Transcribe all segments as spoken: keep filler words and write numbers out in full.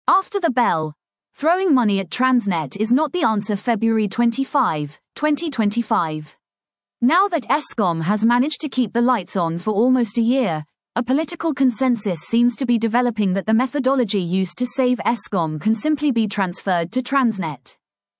After the bell. Throwing money at Transnet is not the answer. February twenty-fifth, twenty twenty-five. Now that Eskom has managed to keep the lights on for almost a year, a political consensus seems to be developing that the methodology used to save Eskom can simply be transferred to Transnet.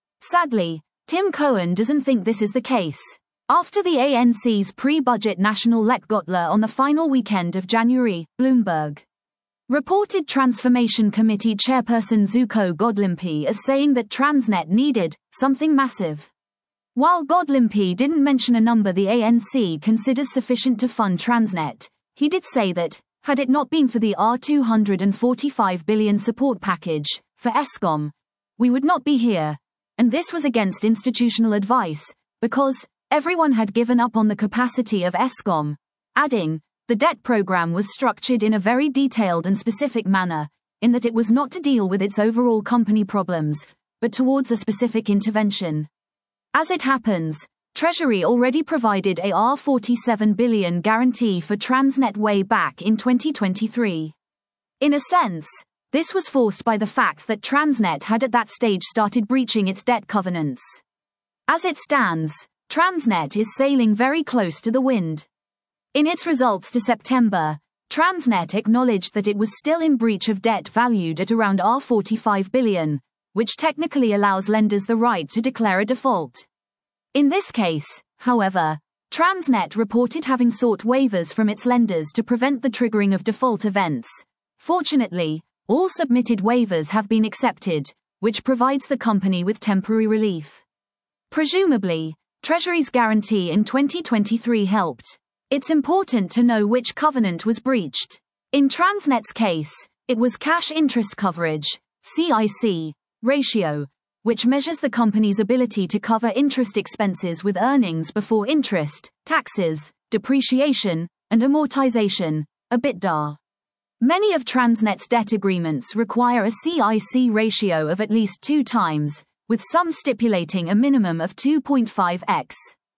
Sadly, Tim Cohen doesn't think this is the case. After the A N C's pre-budget national Lekgotla on the final weekend of January, Bloomberg reported Transformation Committee Chairperson Zuko Godlimpie as saying that Transnet needed something massive. While Godlimpie didn't mention a number the A N C considers sufficient to fund Transnet, he did say that, had it not been for the R two hundred forty-five billion support package for Eskom, we would not be here, and this was against institutional advice, because everyone had given up on the capacity of Eskom, adding, the debt program was structured in a very detailed and specific manner, in that it was not to deal with its overall company problems, but towards a specific intervention. As it happens, Treasury already provided a R forty-seven billion guarantee for Transnet way back in twenty twenty-three. In a sense, this was forced by the fact that Transnet had at that stage started breaching its debt covenants. As it stands, Transnet is sailing very close to the wind. In its results to September, Transnet acknowledged that it was still in breach of debt valued at around R forty-five billion, which technically allows lenders the right to declare a default. In this case, however, Transnet reported having sought waivers from its lenders to prevent the triggering of default events. Fortunately, all submitted waivers have been accepted, which provides the company with temporary relief. Presumably, Treasury's guarantee in twenty twenty-three helped. It's important to know which covenant was breached. In Transnet's case, it was cash interest coverage, C I C, ratio, which measures the company's ability to cover interest expenses with earnings before interest, taxes, depreciation, and amortization, EBITDA. Many of Transnet's debt agreements require a C I C ratio of at least two times, with some stipulating a minimum of two point five x.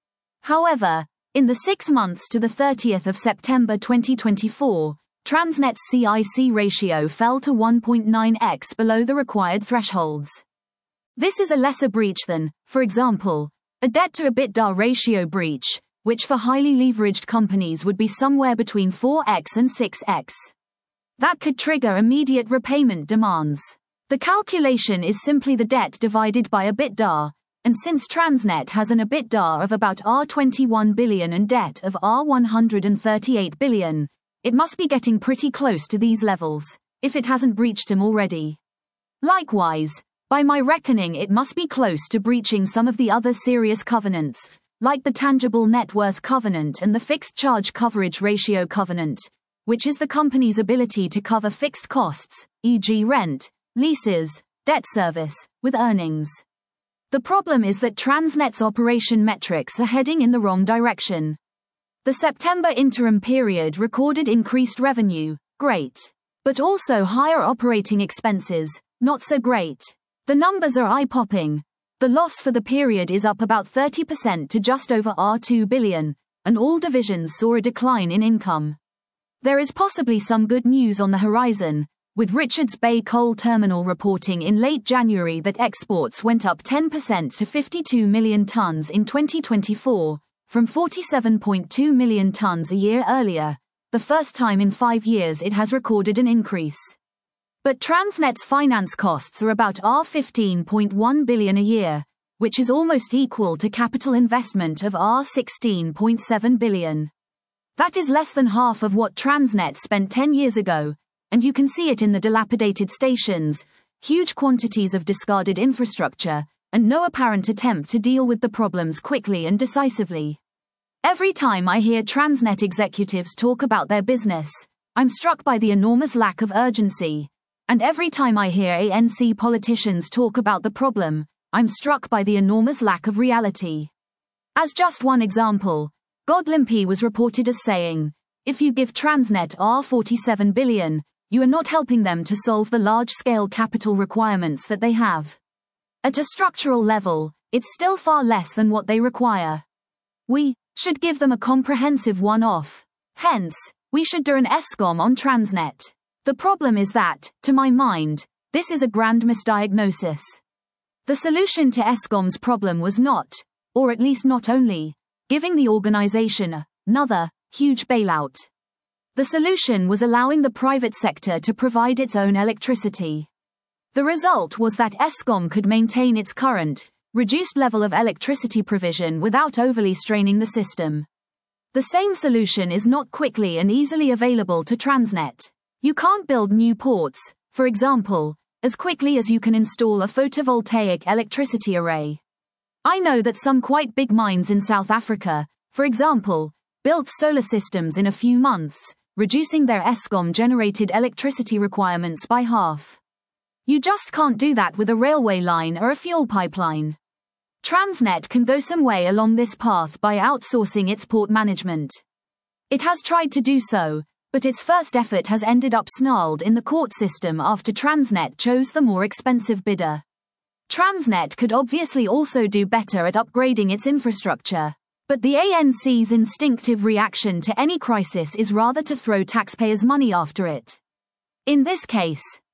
However, in the six months to the thirtieth of September twenty twenty-four, Transnet's C I C ratio fell to one point nine x below the required thresholds. This is a lesser breach than, for example, a debt-to-EBITDA ratio breach, which for highly leveraged companies would be somewhere between four x and six x. That could trigger immediate repayment demands. The calculation is simply the debt divided by EBITDA, and since Transnet has an EBITDA of about R twenty-one billion and debt of R one hundred thirty-eight billion, it must be getting pretty close to these levels, if it hasn't breached them already. Likewise, by my reckoning it must be close to breaching some of the other serious covenants, like the tangible net worth covenant and the fixed charge coverage ratio covenant, which is the company's ability to cover fixed costs, for example rent, leases, debt service, with earnings. The problem is that Transnet's operation metrics are heading in the wrong direction. The September interim period recorded increased revenue, great. But also higher operating expenses, not so great. The numbers are eye-popping. The loss for the period is up about thirty percent to just over R two billion, and all divisions saw a decline in income. There is possibly some good news on the horizon, with Richards Bay Coal Terminal reporting in late January that exports went up ten percent to fifty-two million tons in twenty twenty-four, from forty-seven point two million tons a year earlier, the first time in five years it has recorded an increase. But Transnet's finance costs are about R fifteen point one billion a year, which is almost equal to capital investment of R sixteen point seven billion. That is less than half of what Transnet spent ten years ago, and you can see it in the dilapidated stations, huge quantities of discarded infrastructure, and no apparent attempt to deal with the problems quickly and decisively. Every time I hear Transnet executives talk about their business, I'm struck by the enormous lack of urgency. And every time I hear A N C politicians talk about the problem, I'm struck by the enormous lack of reality. As just one example, Godlimpie was reported as saying, if you give Transnet R forty-seven billion, you are not helping them to solve the large-scale capital requirements that they have. At a structural level, it's still far less than what they require. We should give them a comprehensive one-off. Hence, we should do an Eskom on Transnet. The problem is that, to my mind, This is a grand misdiagnosis. The solution to Eskom's problem was not, or at least not only, giving the organization another huge bailout. The solution was allowing the private sector to provide its own electricity. The result was that Eskom could maintain its current, reduced level of electricity provision without overly straining the system. The same solution is not quickly and easily available to Transnet. You can't build new ports, for example, as quickly as you can install a photovoltaic electricity array. I know that some quite big mines in South Africa, for example, built solar systems in a few months, reducing their Eskom-generated electricity requirements by half. You just can't do that with a railway line or a fuel pipeline. Transnet can go some way along this path by outsourcing its port management. It has tried to do so, but its first effort has ended up snarled in the court system after Transnet chose the more expensive bidder. Transnet could obviously also do better at upgrading its infrastructure, but the A N C's instinctive reaction to any crisis is rather to throw taxpayers' money after it. In this case,